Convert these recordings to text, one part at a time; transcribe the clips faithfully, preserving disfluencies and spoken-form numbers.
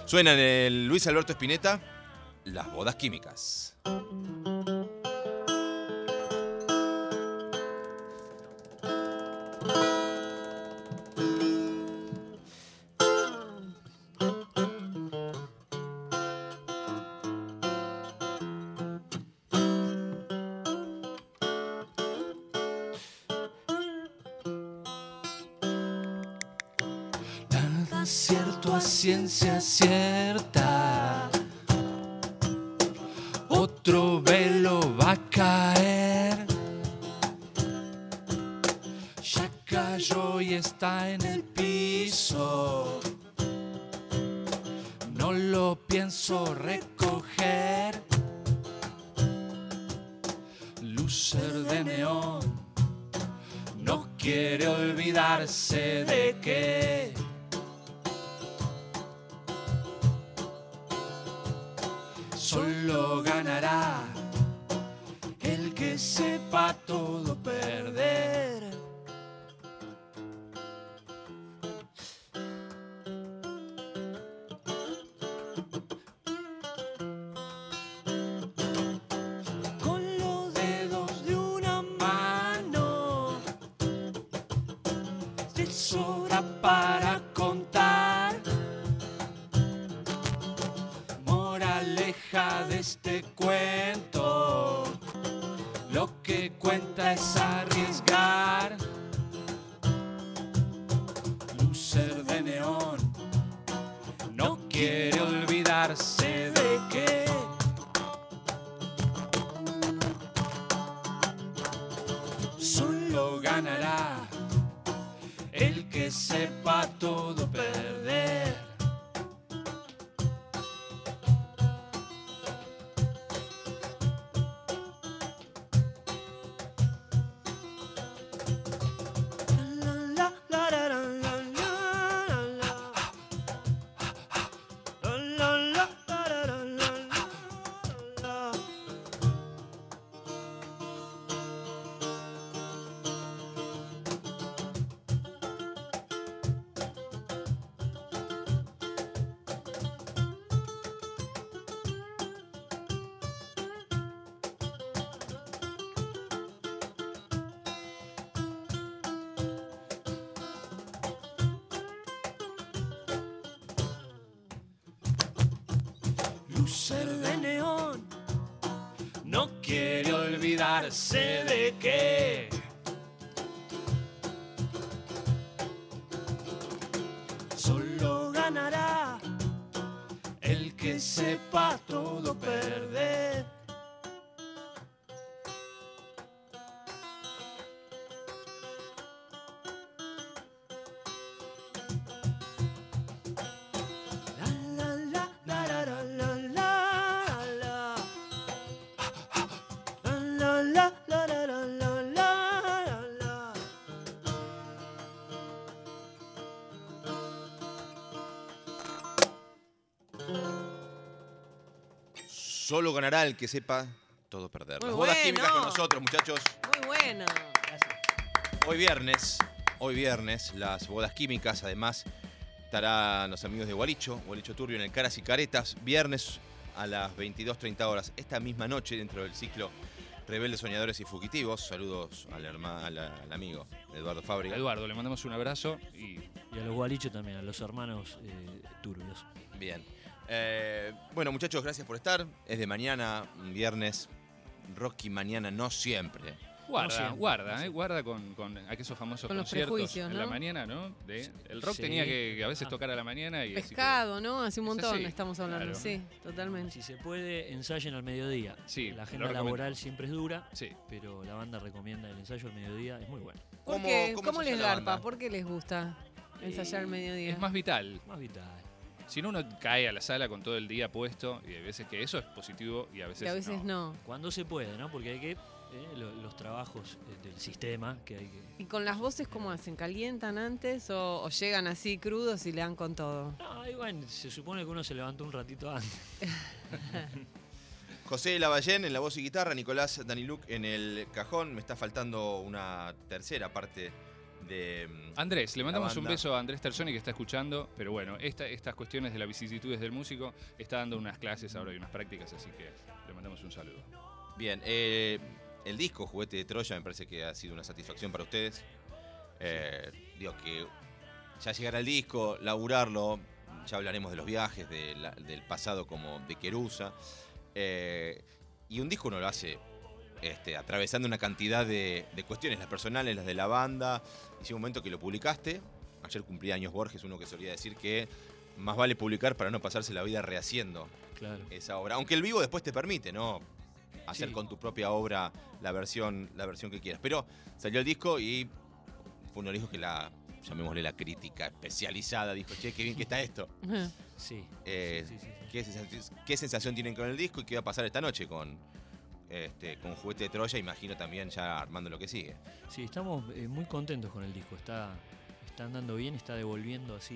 Suena en el Luis Alberto Spinetta, Las Bodas Químicas. Cierto a ciencia cierta, otro velo va a caer. Ya cayó y está en el piso, no lo pienso recoger. Lucer de neón, no quiere olvidarse de que solo ganará el que sepa todo perder. Con los dedos de una mano te sobra para contar. Moraleja de este cuento, lo que cuenta es arriesgar. Lucer de neón, no quiere olvidarse de que solo ganará el que sepa todo perder. Lucer de neón, no quiere olvidarse de que solo ganará el que sepa todo perder. Solo ganará el que sepa todo perder. Muy Las Bodas bueno. Químicas con nosotros, muchachos. Muy bueno. Hoy viernes, hoy viernes, Las Bodas Químicas. Además, estarán los amigos de Gualicho, Gualicho Turbio en el Caras y Caretas. Viernes a las veintidós treinta horas. Esta misma noche, dentro del ciclo Rebeldes, Soñadores y Fugitivos. Saludos al, herma, al, al amigo Eduardo Fábrica. Eduardo, le mandamos un abrazo. Y, y a los Gualicho también, a los hermanos eh, turbios. Bien. Eh, bueno, muchachos, gracias por estar. Es de mañana, viernes. Rocky mañana, no siempre. Guarda, No siempre, guarda, no eh, guarda con, con aquellos famosos Con los conciertos prejuicios, en ¿no? la mañana, ¿no? De, el rock Sí. tenía que, que a veces Ah. tocar a la mañana y así Pescado, ¿no? Hace un Es montón así, estamos hablando. claro. Sí, totalmente. Si se puede, ensayen al mediodía. Sí, La lo agenda recomiendo. laboral siempre es dura, que, sí. pero la banda recomienda el ensayo al mediodía, es muy bueno. ¿Por ¿Cómo- qué? cómo ¿Cómo ensaya les la garpa? banda? ¿Por qué les gusta ensayar al mediodía? Es más vital. Más vital. Si no, uno cae a la sala con todo el día puesto y hay veces que eso es positivo y a veces, Y a veces no. Cuando se puede, ¿no? Porque hay que, eh, lo- los trabajos eh, del sistema que hay que... ¿Y con las voces cómo hacen? ¿Calientan antes o, o llegan así crudos y le dan con todo? No, y bueno, se supone que uno se levantó un ratito antes. José Lavallén en la voz y guitarra, Nicolás Daniluk en el cajón. Me está faltando una tercera parte de Andrés, le la mandamos un banda. beso a Andrés Terzoni que está escuchando, pero bueno, esta, estas cuestiones de las vicisitudes del músico, está dando unas clases ahora y unas prácticas, así que le mandamos un saludo. Bien, eh, el disco Juguete de Troya me parece que ha sido una satisfacción para ustedes. Eh, digo que ya llegar al disco, laburarlo, ya hablaremos de los viajes, de la- del pasado como de Querusa. Eh, y un disco uno lo hace este, atravesando una cantidad de, de cuestiones, las personales, las de la banda. Y llega un momento que lo publicaste. Ayer cumplía años Borges, uno que solía decir que más vale publicar para no pasarse la vida rehaciendo Claro. esa obra. Aunque el vivo después te permite, ¿no? Hacer Sí. con tu propia obra la versión, la versión que quieras. Pero salió el disco y fue uno de los discos que la, llamémosle la crítica especializada, dijo, che, qué bien que está esto. Sí. Eh, Sí, sí, sí, sí. ¿qué, sensación, ¿Qué sensación tienen con el disco y qué va a pasar esta noche con, este, con Juguete de Troya? Imagino también ya armando lo que sigue. Sí, estamos eh, muy contentos con el disco. Está, está andando bien, está devolviendo así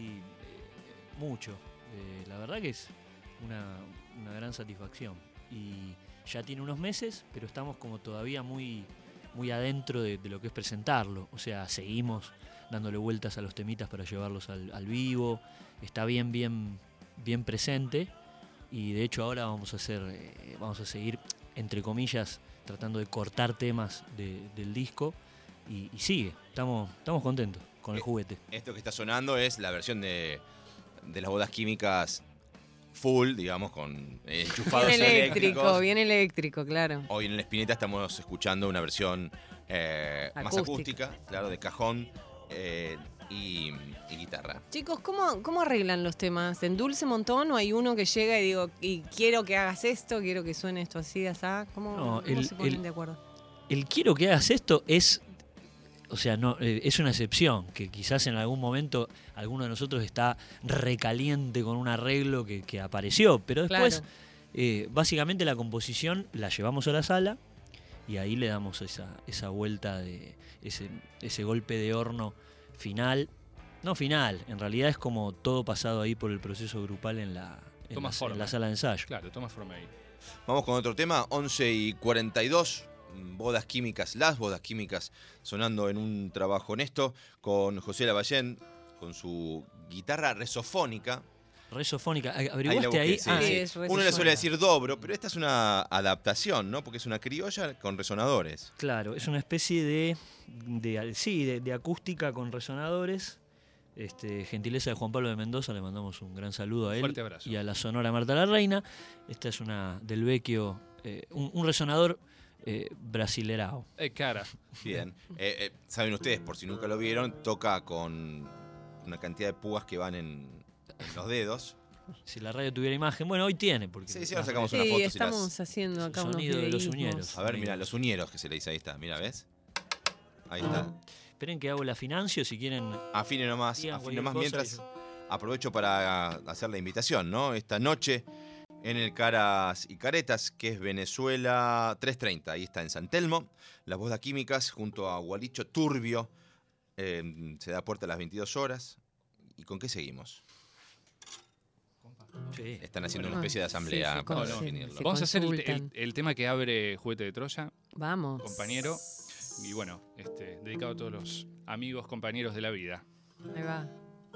eh, mucho. Eh, la verdad que es una, una gran satisfacción. Y ya tiene unos meses, pero estamos como todavía muy, muy adentro de, de lo que es presentarlo. O sea, seguimos dándole vueltas a los temitas para llevarlos al, al vivo. Está bien, bien, bien presente. Y de hecho ahora vamos a hacer, eh, vamos a seguir, entre comillas, tratando de cortar temas de- del disco. Y, y sigue, estamos, estamos contentos con el Eh, juguete. Esto que está sonando es la versión de, de las bodas químicas full, digamos, con eh, enchufados Bien eléctrico, eléctricos. bien eléctrico, claro. Hoy en el Spinetta estamos escuchando una versión eh, más Acústica. acústica, claro, de cajón eh, y, y guitarra. Chicos, ¿cómo, ¿cómo arreglan los temas? ¿Endulce un montón o hay uno que llega y digo, y quiero que hagas esto, quiero que suene esto así, así? ¿Cómo, No, cómo el- se ponen el- de acuerdo? El quiero que hagas esto es, o sea, no eh, es una excepción, que quizás en algún momento alguno de nosotros está recaliente con un arreglo que, que apareció, pero después Claro. eh, básicamente la composición la llevamos a la sala y ahí le damos esa, esa vuelta de ese, ese golpe de horno final. No final, en realidad es como todo pasado ahí por el proceso grupal en la, en Toma la- forma. en la sala de ensayo. Claro, toma forma ahí. Vamos con otro tema, once y cuarenta y dos, bodas químicas, las bodas químicas sonando en un trabajo honesto con José Lavallén, con su guitarra resofónica. Resofónica, Ahí la ¿averiguaste busqué, ahí? sí, Ah, Sí, sí. es Uno le resofónica. suele decir dobro, pero esta es una adaptación, ¿no? Porque es una criolla con resonadores. Claro, es una especie de, de sí, de, de acústica con resonadores. Este, gentileza de Juan Pablo de Mendoza, le mandamos un gran saludo a él Fuerte abrazo. y a la Sonora Marta la Reina. Esta es una del Vecchio, eh, un, un resonador eh, brasilerao. Eh, cara. Bien. Eh, eh, Saben ustedes, por si nunca lo vieron, toca con una cantidad de púas que van en, en los dedos. Si la radio tuviera imagen, bueno, hoy tiene, porque Sí, sí, ahora las sacamos redes- una Sí, foto si las- estamos haciendo acá unos Sonido de los videísmos. uñeros. A ver, mira, los uñeros que se le dice, ahí está, mira, ¿ves? Ahí está. Esperen que hago la financio si quieren. Afine nomás, Digan afine cualquier nomás cosa mientras y aprovecho para hacer la invitación, ¿no? Esta noche en el Caras y Caretas, que es Venezuela trescientos treinta, ahí está en San Telmo, las bodas químicas junto a Gualicho Turbio, eh, se da puerta a las veintidós horas. ¿Y con qué seguimos? Sí. Están haciendo Bueno, una especie de sí, se asamblea para conoce, definirlo. se Vamos a hacer el, consultan. el- el tema que abre Juguete de Troya, Vamos. compañero. Y bueno, este, dedicado a todos los amigos, compañeros de la vida. Ahí va.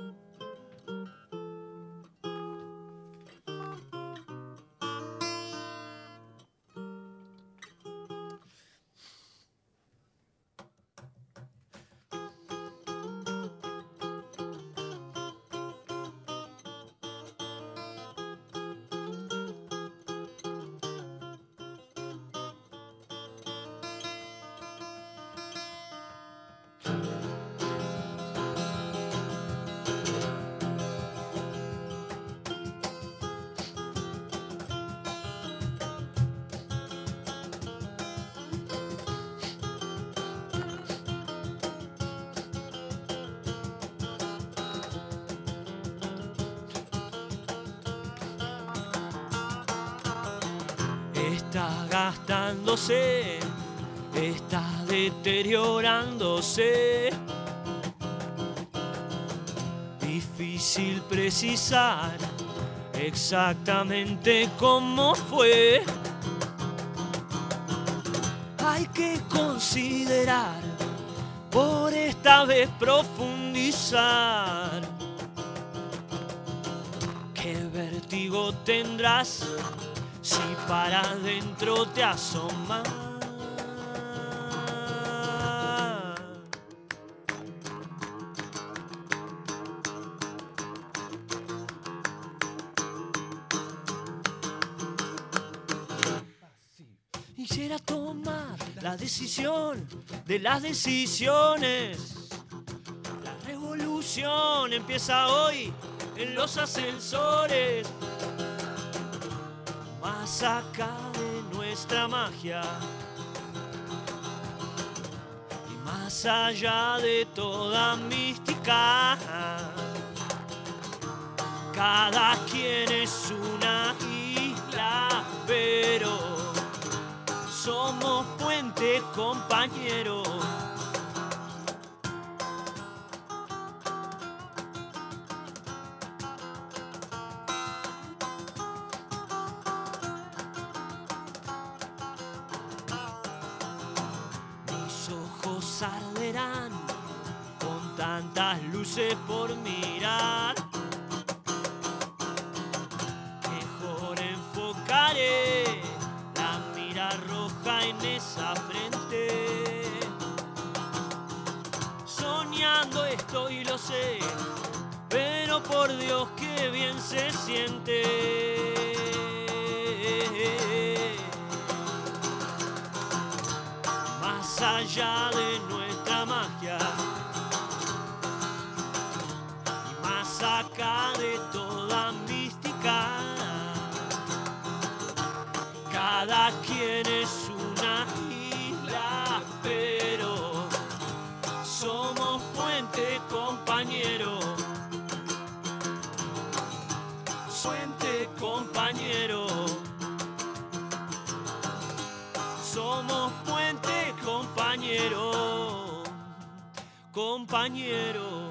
Está gastándose, está deteriorándose. Difícil precisar exactamente cómo fue. Hay que considerar por esta vez profundizar. Qué vértigo tendrás si para adentro te asomas. Quisiera tomar la decisión de las decisiones. La revolución empieza hoy en los ascensores. Más acá de nuestra magia y más allá de toda mística, cada quien es una isla, pero somos puente, compañero. Mis ojos arderán con tantas luces por mirar. Mejor enfocaré la mira roja en esa frente. Soñando estoy, lo sé, pero por Dios que bien se siente. Más allá de nuestra magia y más acá de toda mística, cada quien es una isla, pero somos puente, compañero. Puente, compañero. Somos puente, compañero. Compañero.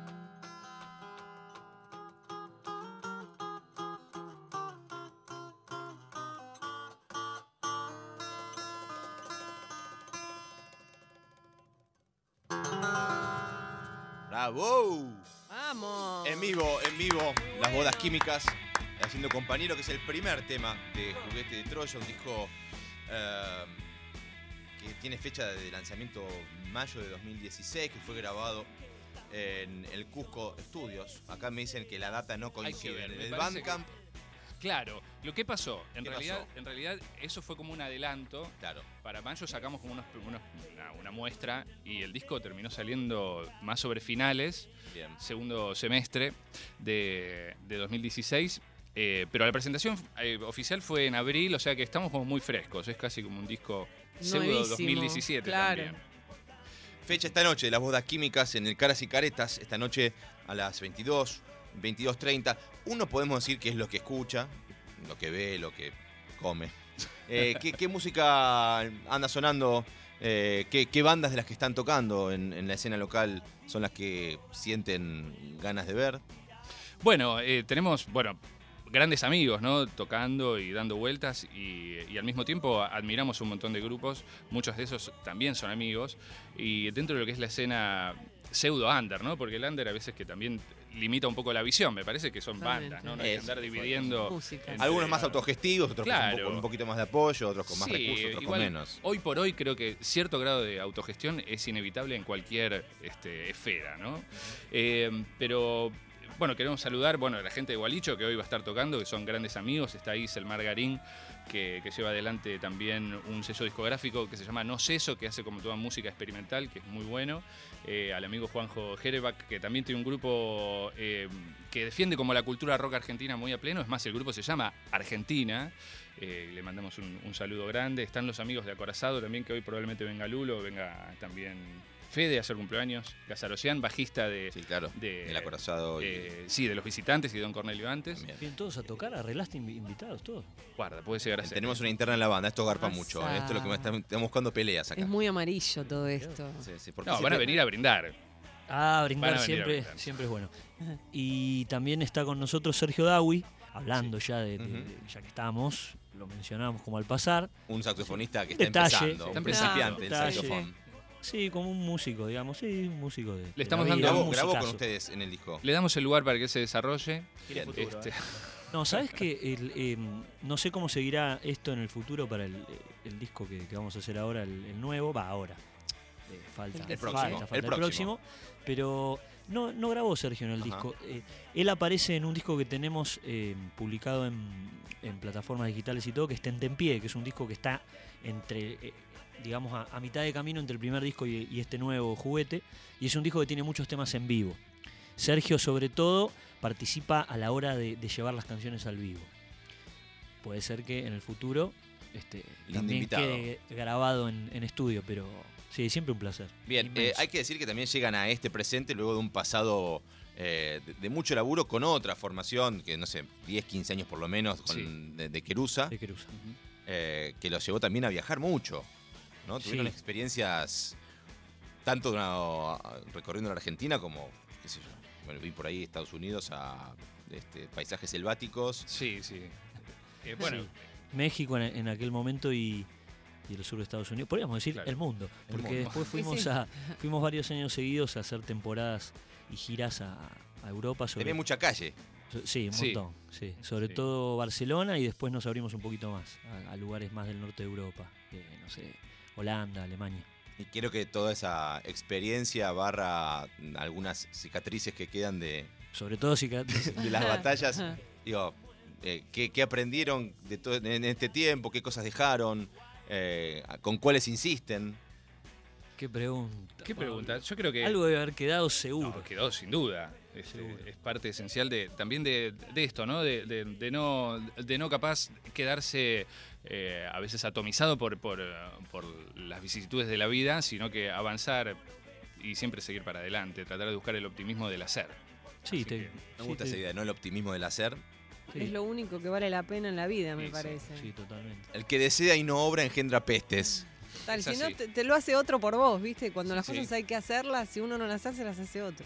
¡Bravo! ¡Vamos! En vivo, en vivo, Las Bodas Químicas, haciendo compañero, que es el primer tema de Juguete de Troya, un disco eh, que tiene fecha de lanzamiento mayo de dos mil dieciséis, que fue grabado en el Cusco Studios. Acá me dicen que la data no coincide. ver, En me el parece Bandcamp, Claro, lo que pasó, en ¿Qué realidad, pasó? en realidad eso fue como un adelanto. claro. Para mayo sacamos como unos, unos- una, una muestra y el disco terminó saliendo más sobre finales, Bien. segundo semestre de, de dos mil dieciséis. Eh, pero la presentación eh, oficial fue en abril, o sea que estamos como muy frescos. Es casi como un disco pseudo Nuevísimo, dos mil diecisiete claro. también. Fecha esta noche de Las Bodas Químicas en el Caras y Caretas, esta noche a las veintidós, veintidós treinta. Uno podemos decir que es lo que escucha, lo que ve, lo que come. Eh, ¿qué, qué música anda sonando? Eh, ¿qué, qué bandas de las que están tocando en, en la escena local son las que sienten ganas de ver? Bueno, eh, tenemos, bueno, grandes amigos, ¿no? Tocando y dando vueltas y, y al mismo tiempo admiramos un montón de grupos, muchos de esos también son amigos y dentro de lo que es la escena pseudo under, ¿no? Porque el under a veces que también limita un poco la visión, me parece que son Totalmente. bandas, ¿no? No hay que Es, andar dividiendo. Música. entre- Algunos más autogestivos, otros con un Claro. poco- con un poquito más de apoyo, otros con más Sí, recursos, otros igual, con menos. Hoy por hoy creo que cierto grado de autogestión es inevitable en cualquier este, esfera, ¿no? Eh, pero bueno, queremos saludar bueno, a la gente de Gualicho que hoy va a estar tocando, que son grandes amigos. Está ahí el Margarín, que, que lleva adelante también un sello discográfico que se llama No Ceso, que hace como toda música experimental, que es muy bueno. Eh, al amigo Juanjo Jerebac, que también tiene un grupo eh, que defiende como la cultura rock argentina muy a pleno. Es más, el grupo se llama Argentina. Eh, le mandamos un, un saludo grande. Están los amigos de Acorazado también, que hoy probablemente venga Lulo, venga también Fede a hacer cumpleaños. Casarocián, bajista de... Sí, claro. de- el acorazado y eh, sí, de Los Visitantes y Don Cornelio antes. también. Vienen todos a tocar, arreglaste invi- invitados todos. Guarda, puede llegar a ser. Tenemos una interna en la banda, esto garpa Pasa. mucho. ¿eh? Esto es lo que me están, estamos buscando peleas acá. Es muy amarillo todo esto. Sí, sí, porque No, van siempre- a venir a brindar. Ah, Van brindar a venir a siempre, brindar. siempre es bueno. Y también está con nosotros Sergio Dawi, hablando ya de, de- Ujú. de- ya que estamos, lo mencionamos como al pasar. Un saxofonista que está Detalle. empezando, Está un empezando. principiante del Detalle. saxofón. Sí, como un músico, digamos, sí, un músico de. Le de estamos la vida, dando- Grabó, un grabó con musicazo. ustedes en el disco. Le damos el lugar para que se desarrolle. Tiene Bien, futuro, Este, ¿eh? No, ¿sabes qué? El, eh, no sé cómo seguirá esto en el futuro para el, el disco que, que vamos a hacer ahora, el, el nuevo. Va, ahora. Eh, falta, El próximo, falta, el falta el próximo. próximo. Pero no, no grabó Sergio en el Ajá. disco. Eh, él aparece en un disco que tenemos eh, publicado en, en plataformas digitales y todo, que está en Tempié, que es un disco que está entre, eh, digamos, a, a mitad de camino entre el primer disco y, y este nuevo juguete. Y es un disco que tiene muchos temas en vivo. Sergio, sobre todo, participa a la hora de, de llevar las canciones al vivo. Puede ser que en el futuro este, Lindo también invitado. quede grabado en, en estudio, pero sí, siempre un placer. Bien, eh, Inmenso. hay que decir que también llegan a este presente luego de un pasado eh, de, de mucho laburo con otra formación, que no sé, diez, quince años por lo menos, con, Sí. de, de Querusa, De Querusa. eh, que los llevó también a viajar mucho, ¿no? Tuvieron Sí. experiencias tanto de una- recorriendo la Argentina como, qué sé yo, bueno, vi por ahí Estados Unidos a este, paisajes selváticos. Sí, sí. Eh, bueno, Sí. México en, en aquel momento y, y el sur de Estados Unidos. Podríamos decir Claro. el mundo, El porque mundo. después Sí, fuimos sí. a fuimos varios años seguidos a hacer temporadas y giras a, a Europa. Sobre, Tenía mucha calle. so- sí, un Sí. montón. Sí. Sobre Sí. todo Barcelona y después nos abrimos un poquito más a, a lugares más del norte de Europa. eh, no sé, Holanda, Alemania. Y quiero que toda esa experiencia barra algunas cicatrices que quedan de, Sobre todo si quedate- de las batallas, digo, eh, ¿qué, qué aprendieron de todo, en este tiempo? ¿Qué cosas dejaron? Eh, ¿Con cuáles insisten? Qué pregunta. ¿qué Pablo. pregunta? Yo creo que Algo debe haber quedado seguro. no, quedó sin duda. Este, Seguro. es parte esencial de también de, de esto, ¿no? De, de- de no de no capaz quedarse eh, a veces atomizado por, por, eh, por las vicisitudes de la vida, sino que avanzar y siempre seguir para adelante, tratar de buscar el optimismo del hacer. Sí, Así te, que Me sí, gusta te- esa idea, ¿no? El optimismo del hacer. sí, Es lo único que vale la pena en la vida, me Sí, sí, parece. sí, totalmente. El que desea y no obra engendra pestes. Tal, Es si no, así. te, te lo hace otro por vos, ¿viste? Cuando las Sí. cosas hay que hacerlas, si uno no las hace, las hace otro.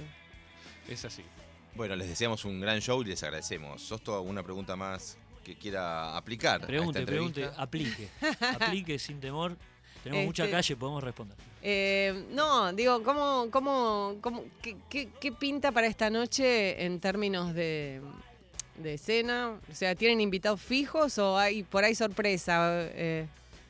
Es así. Bueno, les deseamos un gran show y les agradecemos. ¿Sosto alguna pregunta más que quiera aplicar? a Pregunte, esta pregunte, entrevista? aplique. Aplique sin temor. Tenemos mucha Este- calle, podemos responder. Eh, no, digo, ¿cómo, cómo, cómo, qué, qué- qué pinta para esta noche en términos de, de escena? O sea, ¿tienen invitados fijos o hay por ahí sorpresa? Eh,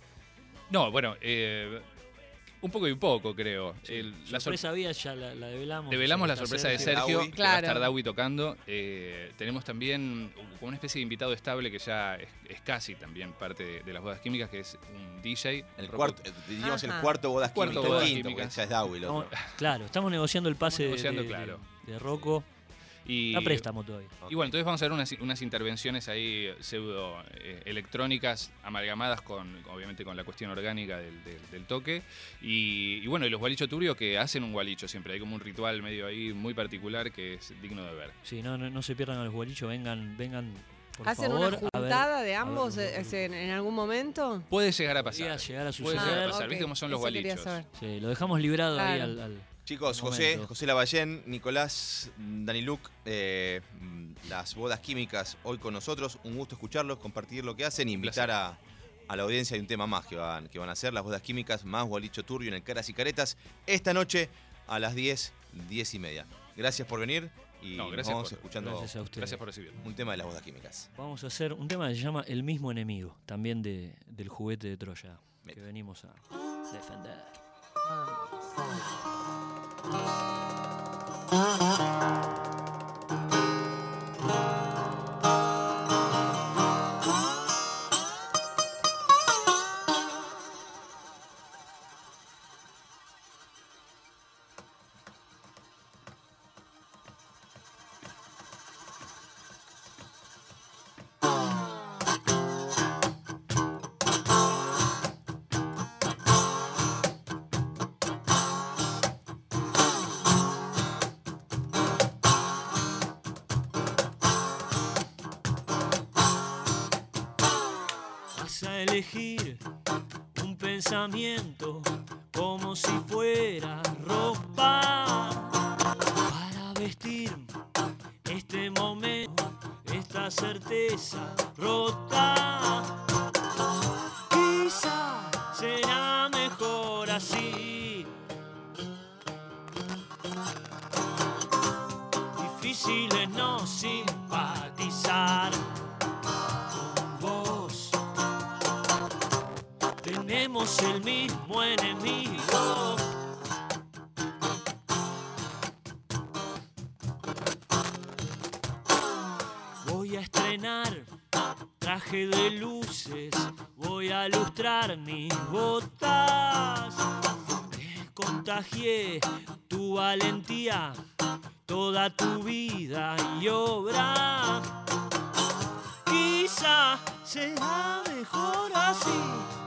No, bueno, eh, un poco y un poco, creo. El- la sor- sorpresa había, ya la, la develamos. Develamos ya la está sorpresa de Sergio. Sergio, Dawi. que va a estar Claro. Dawi tocando. Eh, tenemos también como una especie de invitado estable que ya es, es casi también parte de, de las bodas químicas, que es un D J. El Rocco- cuarto, eh, diríamos el Ajá. cuarto bodas Cuarto químicas, bodas el quinto, químicas. porque ya es Dawi el No, otro. claro, estamos negociando el pase de, negociando, de- claro. de, de Rocco. Y, A préstamo todavía. y bueno, entonces vamos a ver unas, unas intervenciones ahí pseudo eh, electrónicas amalgamadas con, obviamente, con la cuestión orgánica del, del- del toque. Y, y bueno, y los gualicho turbio que hacen un gualicho siempre. Hay como un ritual medio ahí muy particular que es digno de ver. Sí, no, no, no se pierdan a los gualichos, vengan, vengan, por ¿Hacen favor. una a ver- juntada de a ver ambos los eh, dos en, en algún momento? Puede llegar a Podría pasar. llegar a Puede suceder. llegar a Ah, pasar. ok. ¿Viste cómo son los Eso quería gualichos? saber. Sí, lo dejamos librado ahí Claro. al, al- Chicos, Un José, momento. José Lavallén, Nicolás, Dani Luc, eh, mm, las bodas químicas hoy con nosotros. Un gusto escucharlos, compartir lo que hacen y invitar a, a la audiencia de un tema más que van, que van a hacer, las bodas químicas, más gualicho turbio en el Caras y Caretas, esta noche a las diez, diez y media. Gracias por venir y No, nos gracias vamos por- escuchando Gracias a ustedes. Gracias por recibirme. un tema de las bodas químicas. Vamos a hacer un tema que se llama El mismo enemigo, también de, del juguete de Troya, que Meta. venimos a defender. Vas a elegir un pensamiento como si fuera ropa para vestir este momento, esta certeza rota. Quizá será mejor así, tenemos el mismo enemigo. Voy a estrenar traje de luces, voy a lustrar mis botas. Te contagié tu valentía, toda tu vida y obra. Quizá será mejor así.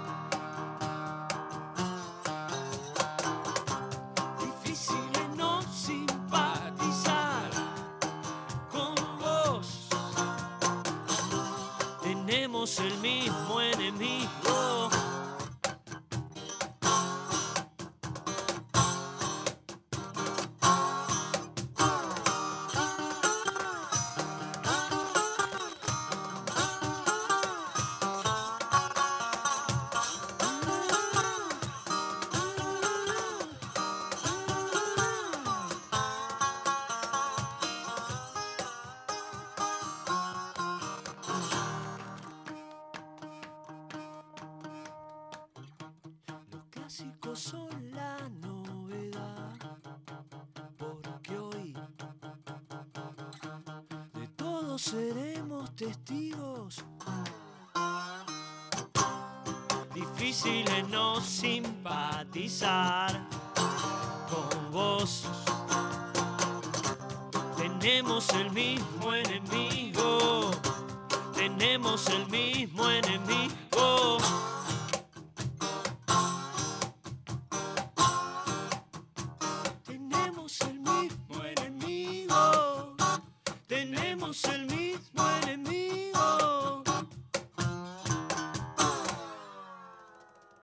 Difícil es no simpatizar con vos. Tenemos el mismo enemigo. Son la novedad, porque hoy de todos seremos testigos. Difícil es no simpatizar con vos. Tenemos el mismo enemigo, tenemos el mismo enemigo.